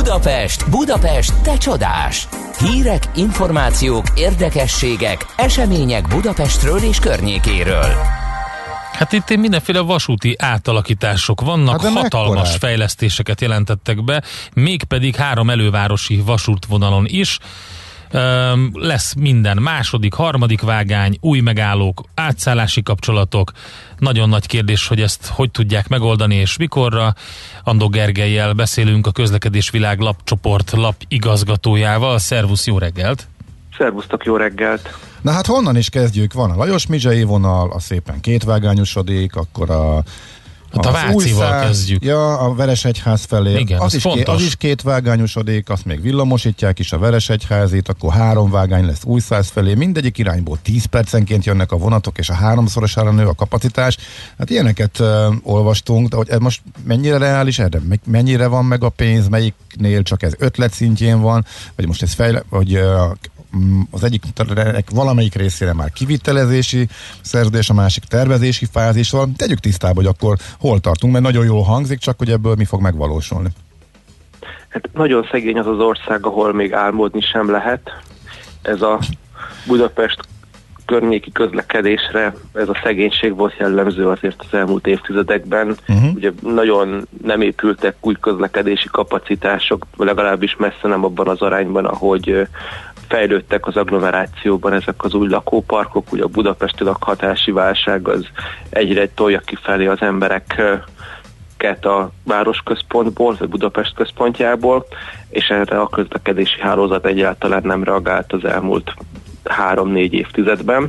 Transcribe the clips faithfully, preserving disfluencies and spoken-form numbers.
Budapest, Budapest, te csodás! Hírek, információk, érdekességek, események Budapestről és környékéről. Hát itt mindenféle vasúti átalakítások vannak, hát hatalmas mekkorát? Fejlesztéseket jelentettek be, mégpedig három elővárosi vasútvonalon is. Üm, lesz minden második, harmadik vágány, új megállók, átszállási kapcsolatok. Nagyon nagy kérdés, hogy ezt hogy tudják megoldani és mikorra. Andó Gergellyel beszélünk, a Közlekedésvilág lapcsoport lapigazgatójával. Szervusz, jó reggelt! Szervusztok, jó reggelt! Na hát honnan is kezdjük? Van a Lajos-Mizsei vonal, a szépen kétvágányosodik, akkor a Hát a Vácival kezdjük. Ja, a Veresegyház felé. Igen, az, az, is ké, az is kétvágányosodik, azt még villamosítják is a Veresegyházit, akkor három vágány lesz Újszász felé. Mindegyik irányból tíz percenként jönnek a vonatok, és a háromszorosára nő a kapacitás. Hát ilyeneket uh, olvastunk, de hogy ez most mennyire reális erre? Mennyire van meg a pénz, melyiknél csak ez ötlet szintjén van, vagy most ez fejle, vagy uh, az egyik valamelyik részére már kivitelezési szerződés, a másik tervezési fázis van. Tegyük tisztába, hogy akkor hol tartunk, mert nagyon jól hangzik, csak hogy ebből mi fog megvalósulni. Hát nagyon szegény az az ország, ahol még álmodni sem lehet. Ez a Budapest környéki közlekedésre, ez a szegénység volt jellemző azért az elmúlt évtizedekben. Uh-huh. Ugye nagyon nem épültek új közlekedési kapacitások, legalábbis messze nem abban az arányban, ahogy fejlődtek az agglomerációban ezek az új lakóparkok. Ugye a budapesti lakhatási válság az egyre tolja kifelé az embereket a városközpontból, vagy Budapest központjából, és erre a közlekedési hálózat egyáltalán nem reagált az elmúlt három-négy évtizedben.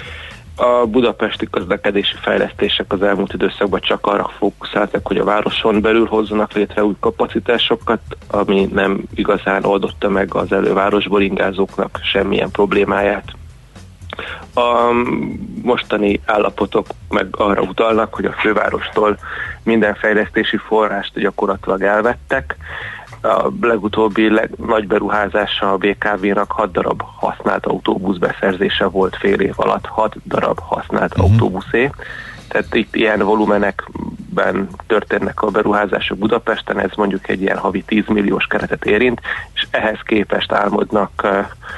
A budapesti közlekedési fejlesztések az elmúlt időszakban csak arra fókuszáltak, hogy a városon belül hozzanak létre új kapacitásokat, ami nem igazán oldotta meg az elővárosból ingázóknak semmilyen problémáját. A mostani állapotok meg arra utalnak, hogy a fővárostól minden fejlesztési forrást gyakorlatilag elvettek. A legutóbbi leg, nagy beruházása a bé ká vé-nak hat darab használt autóbusz beszerzése volt fél év alatt, hat darab használt uh-huh. autóbuszé. Tehát itt ilyen volumenekben történnek a beruházások Budapesten, ez mondjuk egy ilyen havi tíz milliós keretet érint, és ehhez képest álmodnak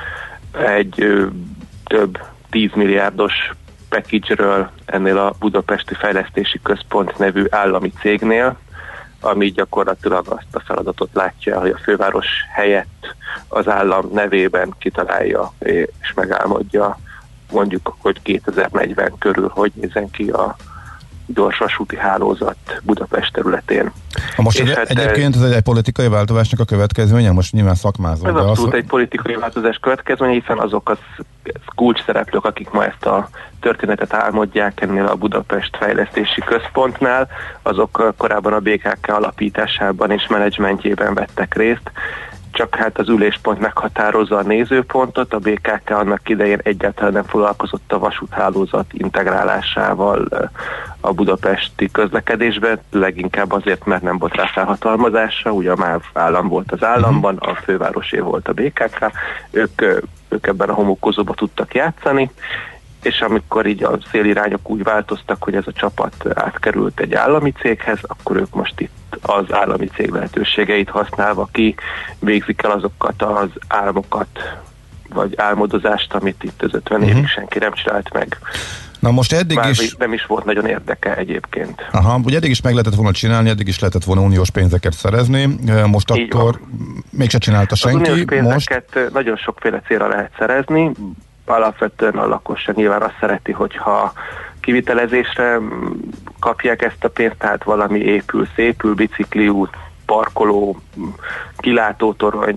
egy több tíz milliárdos package-ről ennél a Budapesti Fejlesztési Központ nevű állami cégnél, ami gyakorlatilag azt a feladatot látja, hogy a főváros helyett az állam nevében kitalálja és megálmodja mondjuk, hogy kétezer-negyven körül hogy nézzen ki a gyorsvasúti hálózat Budapest területén. Ha most egy, hát egyébként ez egy, egy politikai változásnak a következménye, most nyilván szakmázó. Ez abszolút az... egy politikai változás következménye, hiszen azok az kulcs szereplők, akik ma ezt a történetet álmodják ennél a Budapest Fejlesztési Központnál, azok korábban a bé ká ká alapításában és menedzsmentjében vettek részt, csak hát az üléspont meghatározza a nézőpontot, a bé ká ká annak idején egyáltalán nem foglalkozott a vasúthálózat integrálásával a budapesti közlekedésbe, leginkább azért, mert nem volt rá felhatalmazása, ugye a MÁV állam volt az államban, a fővárosé volt a bé ká ká, ők, ők ebben a homokkozóba tudtak játszani, és amikor így a szélirányok úgy változtak, hogy ez a csapat átkerült egy állami céghez, akkor ők most itt az állami cég lehetőségeit használva ki végzik el azokat az álmokat, vagy álmodozást, amit itt az ötven uh-huh. évig senki nem csinált meg. Na most eddig Már is... nem is volt nagyon érdeke egyébként. Aha, ugye eddig is meg lehetett volna csinálni, eddig is lehetett volna uniós pénzeket szerezni, most így akkor van. Mégse csinálta senki. Az uniós pénzeket most... nagyon sokféle célra lehet szerezni, alapvetően a lakosság nyilván azt szereti, hogyha kivitelezésre kapják ezt a pénzt, tehát valami épül, szépül, bicikliút, parkoló, kilátótorony,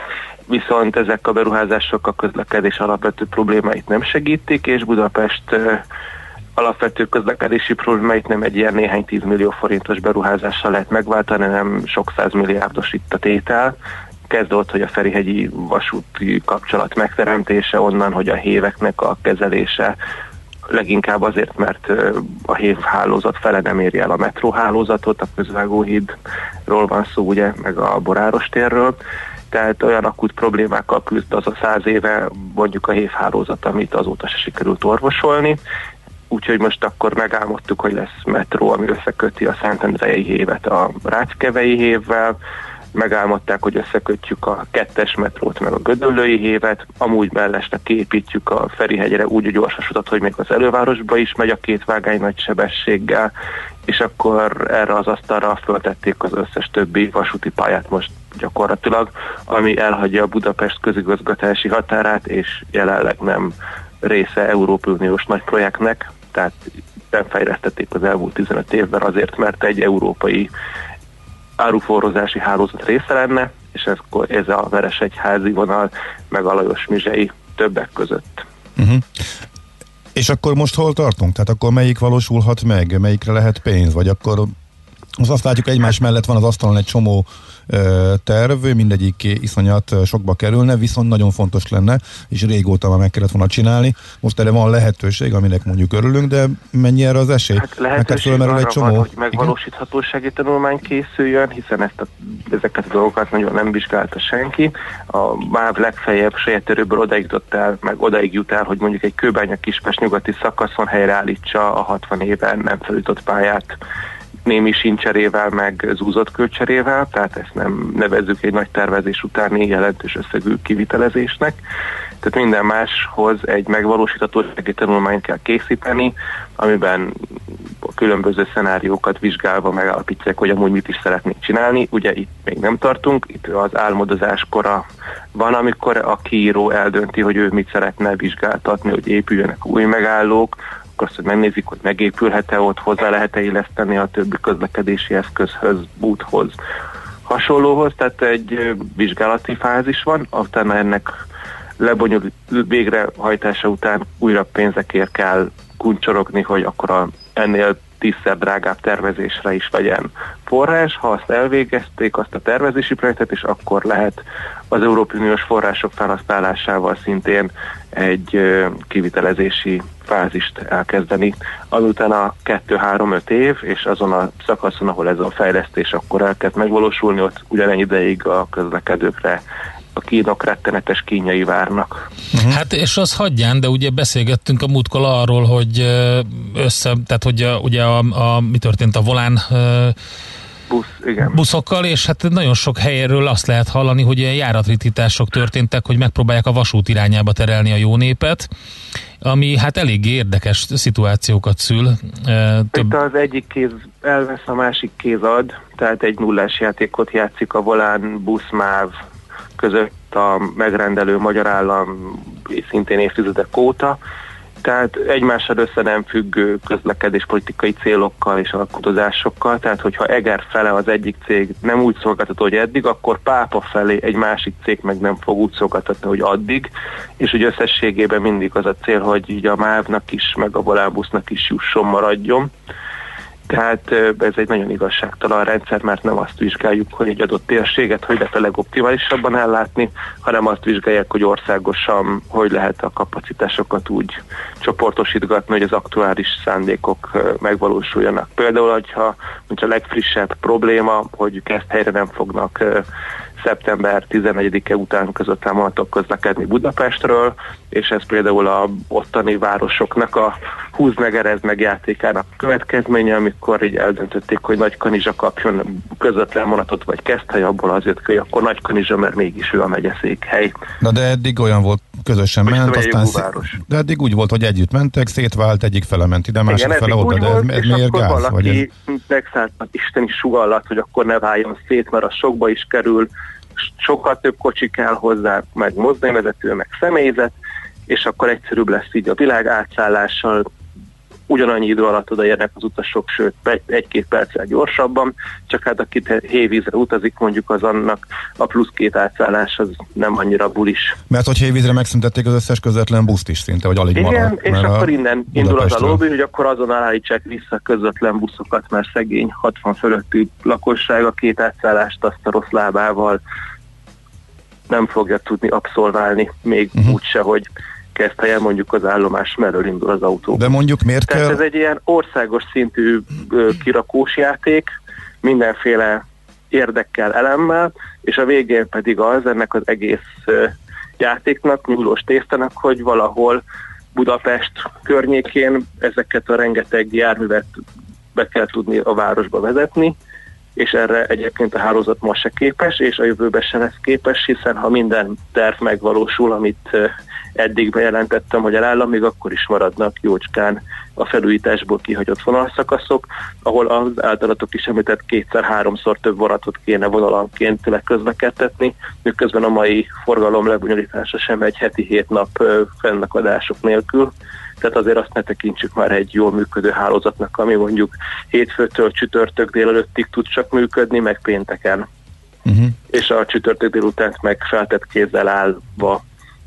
viszont ezek a beruházások a közlekedés alapvető problémáit nem segítik, és Budapest alapvető közlekedési problémáit nem egy ilyen néhány tízmillió forintos beruházással lehet megváltani, hanem sok százmilliárdos itt a tétel. Kezd ott, hogy a Ferihegyi vasúti kapcsolat megteremtése, onnan, hogy a héveknek a kezelése, leginkább azért, mert a hévhálózat fele nem éri el a metróhálózatot, a Közvágóhídról van szó, ugye, meg a Boráros térről, tehát olyan akut problémákkal küzd az a száz éve mondjuk a hévhálózat, amit azóta se sikerült orvosolni, úgyhogy most akkor megálmodtuk, hogy lesz metró, ami összeköti a Szentendrei hévet a Ráckevei hévvel, megálmodták, hogy összekötjük a kettes metrót meg a Gödöllői hévet, amúgy mellestre kiépítjük a Ferihegyre úgy a gyorsvasutat, hogy még az elővárosba is megy a két vágány nagy sebességgel, és akkor erre az asztalra föltették az összes többi vasúti pályát most gyakorlatilag, ami elhagyja a Budapest közigazgatási határát, és jelenleg nem része Európai Uniós nagy projektnek, tehát nem fejlesztették az elmúlt tizenöt évben azért, mert egy európai áruforrózási hálózat része lenne, és ez, ez a Veresegyházi vonal, meg a Lajos-Mizsei többek között. Uh-huh. És akkor most hol tartunk? Tehát akkor melyik valósulhat meg? Melyikre lehet pénz? Vagy akkor az azt látjuk, egymás mellett van az asztalon egy csomó ö, terv, mindegyik iszonyat sokba kerülne, viszont nagyon fontos lenne, és régóta már meg kellett volna csinálni. Most erre van lehetőség, aminek mondjuk örülünk, de mennyi erre az esély? Hát lehetőség arra egy csomó... van, hogy megvalósíthatósági tanulmány készüljön, hiszen ezt a, ezeket a dolgokat nagyon nem vizsgálta senki. A MÁV legfeljebb saját erőből odaig jutott el, meg odaig jut el, hogy mondjuk egy Kőbánya-Kispest nyugati szakaszon helyreállítsa a hatvan éven nem felütött pályát némi sincserével, meg zúzott költserével, tehát ezt nem nevezzük egy nagy tervezés utáni jelentős összegű kivitelezésnek. Tehát minden máshoz egy megvalósíthatósági tanulmányt kell készíteni, amiben a különböző szenáriókat vizsgálva megállapítják, hogy amúgy mit is szeretnék csinálni. Ugye itt még nem tartunk, itt az álmodozás kora van, amikor a kiíró eldönti, hogy ő mit szeretne vizsgáltatni, hogy épüljenek új megállók, azt, hogy megnézik, hogy megépülhet-e ott, hozzá lehet-e illeszteni a többi közlekedési eszközhöz, úthoz, hasonlóhoz, tehát egy vizsgálati fázis van, utána ennek lebonyolult végrehajtása után újra pénzekért kell kuncsorogni, hogy akkor a, ennél tízszer drágább tervezésre is legyen forrás. Ha azt elvégezték, azt a tervezési projektet, és akkor lehet az Európai Uniós források felhasználásával szintén egy kivitelezési fázist elkezdeni. Azután a kettő-három-öt év, és azon a szakaszon, ahol ez a fejlesztés akkor elkezd megvalósulni, ott ugyanennyi ideig a közlekedőkre a kínok rettenetes kínjai várnak. Uh-huh. Hát és az hagyján, de ugye beszélgettünk a múltkor arról, hogy össze, tehát hogy a, ugye a, a, mi történt a volán Busz, igen. buszokkal, és hát nagyon sok helyről azt lehet hallani, hogy ilyen járatritítások történtek, hogy megpróbálják a vasút irányába terelni a jó népet, ami hát elég érdekes szituációkat szül. Több... Itt az egyik kéz elvesz, a másik kéz ad, tehát egy nullás játékot játszik a volán, busz, MÁV között a megrendelő magyar állam szintén évtizedek óta, tehát egymással össze nem függő közlekedéspolitikai célokkal és alkotozásokkal, tehát hogyha Eger fele az egyik cég nem úgy szolgáltató, hogy eddig, akkor Pápa felé egy másik cég meg nem fog úgy szolgáltatni, hogy addig, és hogy összességében mindig az a cél, hogy így a MÁV-nak is, meg a volánbusznak is jusson, maradjon. Tehát ez egy nagyon igazságtalan rendszer, mert nem azt vizsgáljuk, hogy egy adott térséget hogy lehet a legoptimálisabban ellátni, hanem azt vizsgálják, hogy országosan hogy lehet a kapacitásokat úgy csoportosítgatni, hogy az aktuális szándékok megvalósuljanak. Például, hogyha mint a legfrissebb probléma, hogy ezt helyre nem fognak szeptember tizenegyedike után között támogatok közlekedni Budapestről, és ez például a ottani városoknak a húz meg, erezd meg játékának következménye, amikor így eldöntötték, hogy Nagykanizsa kapjon közvetlen vonatot vagy Keszthely, abból azért, hogy akkor Nagykanizsa, mert mégis ő a megyeszékhely. Na de eddig olyan volt, közösen most ment, aztán szé- de eddig úgy volt, hogy együtt mentek, szétvált, egyik fele ment ide, másik igen, fele oda, de ez, ez miért gáz? Valaki ez... megszállt az isteni sugallat, hogy akkor ne váljon szét, mert az sokba is kerül, sokkal több kocsi kell hozzá, meg mozdonyvezető, meg személyzet, és akkor egyszerűbb lesz így a világ átszállással, ugyanannyi idő alatt odaérnek az utasok, sőt egy-két perccel gyorsabban, csak hát aki hévízre utazik, mondjuk az annak a plusz két átszállás az nem annyira bulis. Mert hogy hévízre megszüntették az összes közvetlen buszt is szinte, vagy alig igen, maradt. és akkor innen indul az a lobby, hogy akkor azon állítsák vissza közvetlen buszokat, mert szegény hatvan fölötti lakosság a két átszállást azt a rossz lábával nem fogja tudni abszolválni, még uh-huh. úgyse, hogy Keszthelyen mondjuk az állomás mellől indul az autó. De mondjuk miért Tehát kell... ez egy ilyen országos szintű ö, kirakós játék, mindenféle érdekkel, elemmel, és a végén pedig az ennek az egész ö, játéknak, nyúlós tésztának, hogy valahol Budapest környékén ezeket a rengeteg járművet be kell tudni a városba vezetni, és erre egyébként a hálózat ma se képes, és a jövőben se lesz képes, hiszen ha minden terv megvalósul, amit eddig bejelentettem, hogy eláll, még akkor is maradnak jócskán a felújításból kihagyott vonalszakaszok, ahol az általatok is említett kétszer-háromszor több vonatot kéne vonalanként leközlekedtetni, miközben a mai forgalom lebonyolítása sem egy heti hét nap fennakadások nélkül. Tehát azért azt ne tekintsük már egy jól működő hálózatnak, ami mondjuk hétfőtől csütörtök délelőttig tud csak működni, meg pénteken. Uh-huh. És a csütörtök délután meg feltett kézzel állva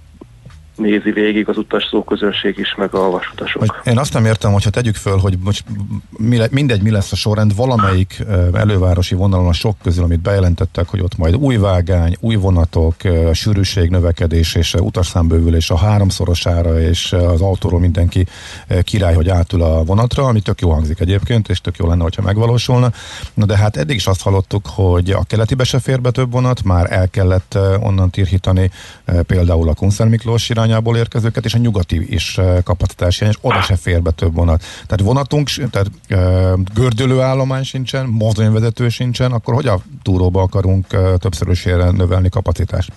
nézi végig az utas szóközönség is, meg a vasutasok. Én azt nem értem, hogyha tegyük föl, hogy most mi le, mindegy, mi lesz a sorrend, valamelyik elővárosi vonalon a sok közül, amit bejelentettek, hogy ott majd új vágány, új vonatok, sűrűség növekedés és utasszámbővülés a háromszorosára, és az autóról mindenki király, hogy átül a vonatra, ami tök jó hangzik egyébként, és tök jó lenne, hogyha megvalósulna. Na de hát eddig is azt hallottuk, hogy a keletibe se fér be több vonat, már el kellett onnan tirhítani például a Kunszent Miklós irányából érkezőket, és a nyugati is kapacitás hiány, és oda se fér be több vonat. Tehát vonatunk, tehát e, gördülőállomány sincsen, mozdonyvezető sincsen, akkor hogy a túróba akarunk e, többszörösére növelni kapacitást?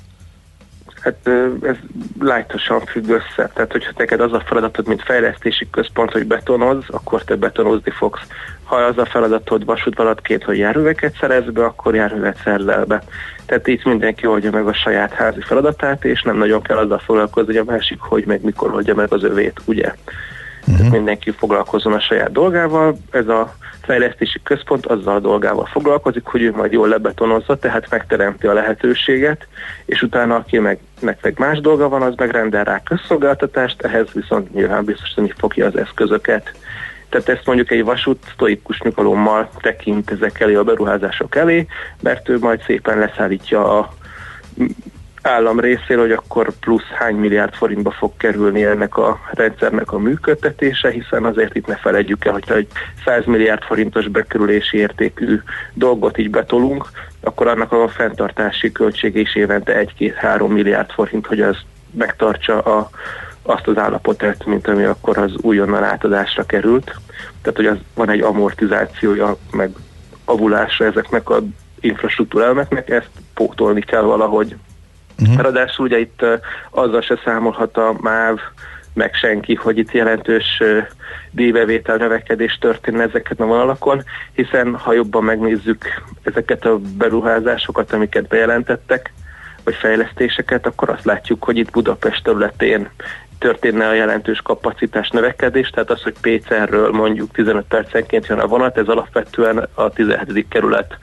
Hát ez lájtosan függ össze. Tehát, hogyha neked az a feladatod, mint fejlesztési központ, hogy betonoz, akkor te betonozni fogsz. Ha az a feladatod vasútvalatként, hogy járműveket szerez be, akkor járművet szerzel be. Tehát itt mindenki oldja meg a saját házi feladatát, és nem nagyon kell azzal foglalkozni, hogy a másik hogy meg mikor oldja meg az övét, ugye? Uh-huh. Tehát mindenki foglalkozzon a saját dolgával. Ez a fejlesztési központ azzal a dolgával foglalkozik, hogy ő majd jól lebetonozza, tehát megteremti a lehetőséget, és utána aki meg, meg, meg más dolga van, az meg rendel rá közszolgáltatást, ehhez viszont nyilván biztosítani fogja az eszközöket. Tehát ezt mondjuk egy vasút sztoikus nyugalommal tekint ezek elé a beruházások elé, mert ő majd szépen leszállítja a állam részéről, hogy akkor plusz hány milliárd forintba fog kerülni ennek a rendszernek a működtetése, hiszen azért itt ne feledjük el, hogyha egy száz milliárd forintos bekerülési értékű dolgot így betolunk, akkor annak a fenntartási költsége is évente egy-két-három milliárd forint, hogy az megtartsa a, azt az állapotát, mint ami akkor az újonnan átadásra került. Tehát, hogy az van egy amortizációja, meg avulásra ezeknek az infrastruktúrálemeknek, ezt pótolni kell valahogy. Uh-huh. Ráadásul ugye itt uh, azzal se számolhat a MÁV, meg senki, hogy itt jelentős uh, díjbevétel növekedés történne ezeket a vonalakon, hiszen ha jobban megnézzük ezeket a beruházásokat, amiket bejelentettek, vagy fejlesztéseket, akkor azt látjuk, hogy itt Budapest területén történne a jelentős kapacitás növekedés, tehát az, hogy Pécserről mondjuk tizenöt percenként jön a vonat, ez alapvetően a tizenhetedik kerület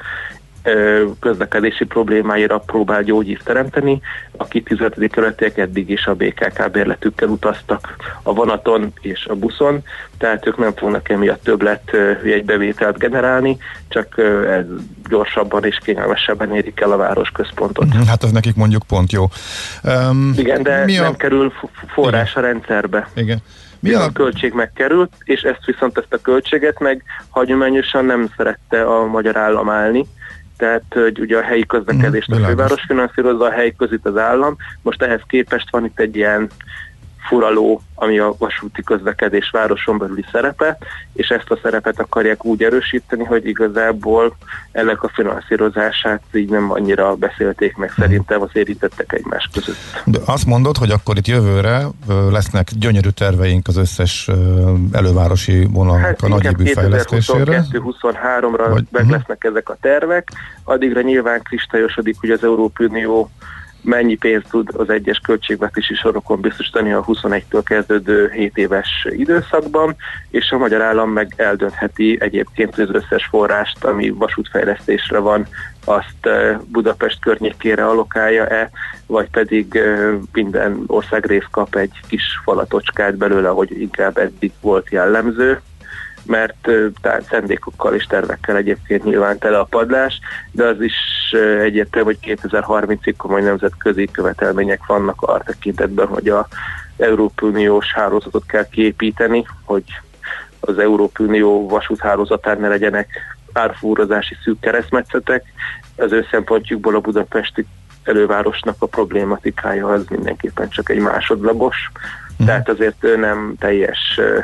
közlekedési problémáira próbál gyógyírt teremteni, akik tizenhetedik kerületiek eddig is a bé ká ká bérletükkel utaztak a vonaton és a buszon, tehát ők nem fognak emiatt többlet jegybevételt generálni, csak ez gyorsabban és kényelmesebben érik el a városközpontot. Hát az nekik mondjuk pont jó. Um, Igen, de nem a... kerül forrás Igen. a rendszerbe. Igen. Mi a... a költség megkerült, és ezt viszont ezt a költséget meg hagyományosan nem szerette a magyar állam állni. Tehát, hogy ugye a helyi közlekedést mm, a főváros finanszírozza, a helyi közít az állam. Most ehhez képest van itt egy ilyen furaló, ami a vasúti közlekedés városon belüli szerepe, és ezt a szerepet akarják úgy erősíteni, hogy igazából ennek a finanszírozását így nem annyira beszélték meg szerintem az érintettek egymás között. De azt mondod, hogy akkor itt jövőre lesznek gyönyörű terveink az összes elővárosi vonalak hát a nagyébű fejlesztésére? kétezer-huszonkettő-huszonháromra vagy, meg uh-huh. lesznek ezek a tervek, addigra nyilván kristályosodik, hogy az Európai Unió mennyi pénzt tud az egyes költségvetési sorokon biztosítani a huszonegytől kezdődő hét éves időszakban, és a magyar állam meg eldöntheti egyébként az összes forrást, ami vasútfejlesztésre van, azt Budapest környékére allokálja-e, vagy pedig minden országrész kap egy kis falatocskát belőle, hogy inkább eddig volt jellemző, mert tehát szendékokkal és tervekkel egyébként nyilván tele a padlás, de az is egyértelmű, hogy kétezer-harmincig komoly nemzetközi követelmények vannak a tekintetben, hogy az Európai Uniós hálózatot kell kiépíteni, hogy az Európai Unió vasúthálózatán ne legyenek árfúrozási szűk keresztmetszetek. Az ő szempontjukból a budapesti elővárosnak a problématikája az mindenképpen csak egy másodlagos, mm. tehát azért nem teljes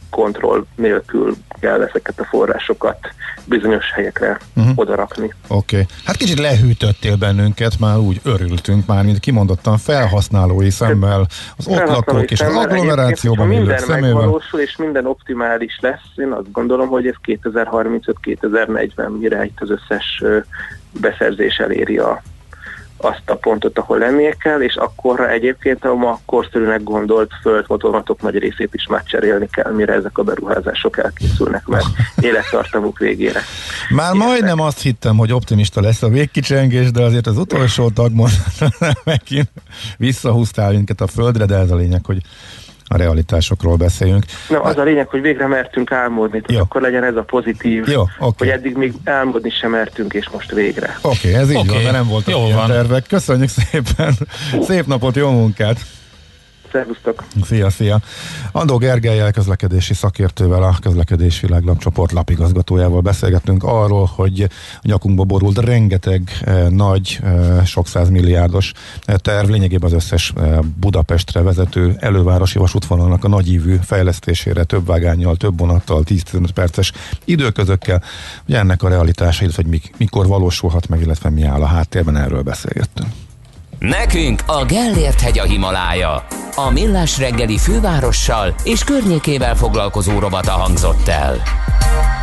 kontroll nélkül kell ezeket a forrásokat bizonyos helyekre uh-huh. odarakni. Oké. Okay. Hát kicsit lehűtöttél bennünket, már úgy örültünk már, mint kimondottan felhasználói szemmel, az ott lakók és az agglomerációban élők szemével. Minden megvalósul és minden optimális lesz, én azt gondolom, hogy ez kétezer-harmincöt kétezer-negyven mire itt az összes beszerzés eléri a azt a pontot, ahol lennie kell, és akkorra egyébként a ma korszerűnek gondolt földmotorlatok nagy részét is már cserélni kell, mire ezek a beruházások elkészülnek, mert élettartamuk végére. Már értek. Majdnem azt hittem, hogy optimista lesz a végkicsengés, de azért az utolsó tagmondatban megint visszahúztál minket a földre, de ez a lényeg, hogy a realitásokról beszéljünk. Na, az a lényeg, hogy végre mertünk álmodni, tehát akkor legyen ez a pozitív, Jó, okay. hogy eddig még álmodni sem mertünk, és most végre. Oké, okay, ez így okay. van, de nem voltak jó ilyen van. tervek. Köszönjük szépen, szép napot, jó munkát! Szervusztok! Szia, szia! Andó Gergellyel, közlekedési szakértővel, a Közlekedés Világlapcsoport lapigazgatójával beszélgettünk arról, hogy a nyakunkba borult rengeteg eh, nagy, eh, sok százmilliárdos eh, terv, lényegében az összes eh, Budapestre vezető elővárosi vasútvonalnak a nagyívű fejlesztésére, több vágánnyal, több vonattal, tíz-tizenöt perces időközökkel. Ugye ennek a realitása, illetve hogy mik, mikor valósulhat meg, illetve mi áll a háttérben, erről beszélgettünk. Nekünk a Gellért-hegy a Himalája. A Millás reggeli fővárossal és környékével foglalkozó rovata hangzott el.